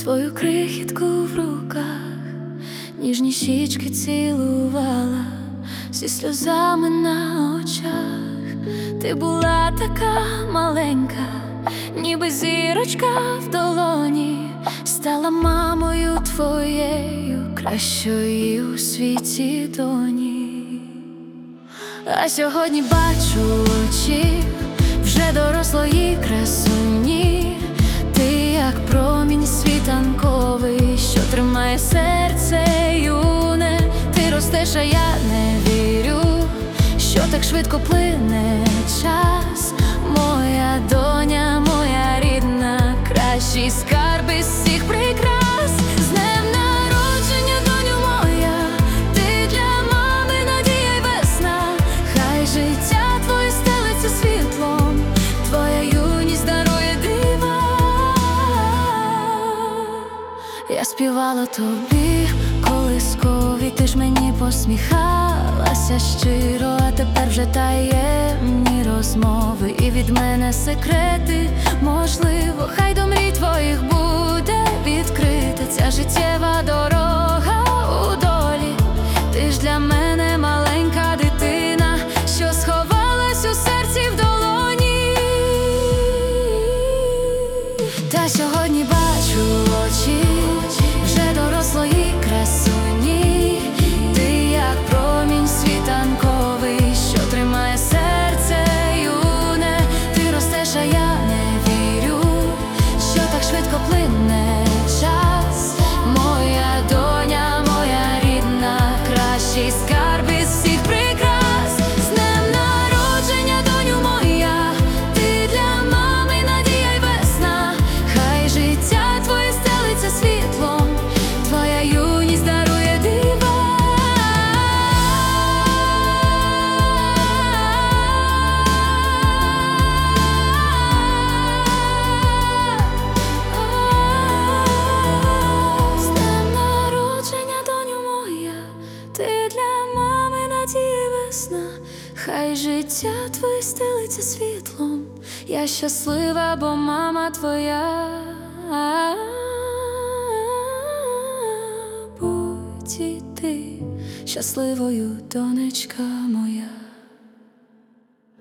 твою крихітку в руках, ніжні щічки цілувала, зі сльозами на очах. Ти була така маленька, ніби зірочка в долоні, стала мамою твоєю, кращою у світі доні. А сьогодні бачу очі вже дорослої красуні. Ти як промінь світанковий, що тримає серце юне. Ти ростеш, а я не вірю, що так швидко плине час. Моя доня, моя рідна, кращий скарб із всіх прикрас. З днем народження, доню моя, ти для мами надія й весна. Хай життя твоє стелиться світлом, твоя юність дарує дива. Я співала тобі колискові, ти ж мені посміхалася щиро. А тепер вже таємні розмови і від мене секрети. Можливо, хай до мрій твоїх буде відкрита ця життєва дорога у долі. Ти ж для мене маленька дитина, що сховалась у серці в долоні. Та сьогодні бачу очі вже дорослої красуні. Ти як промінь світанковий, що тримає серце юне. Ти ростеш, а я не вірю, що так швидко плине час. Моя доня, моя рідна, кращий скарб із всіх прикрас. З днем народження, доню моя, ти для мами надія й весна. Хай життя твоє стелиться світлом, твоя юність дарує дива. З днем народження, доню моя, ти для мами надія й весна. Хай життя твоє стелиться світлом, я щаслива, бо мама твоя. Будь і ти щасливою, донечка моя.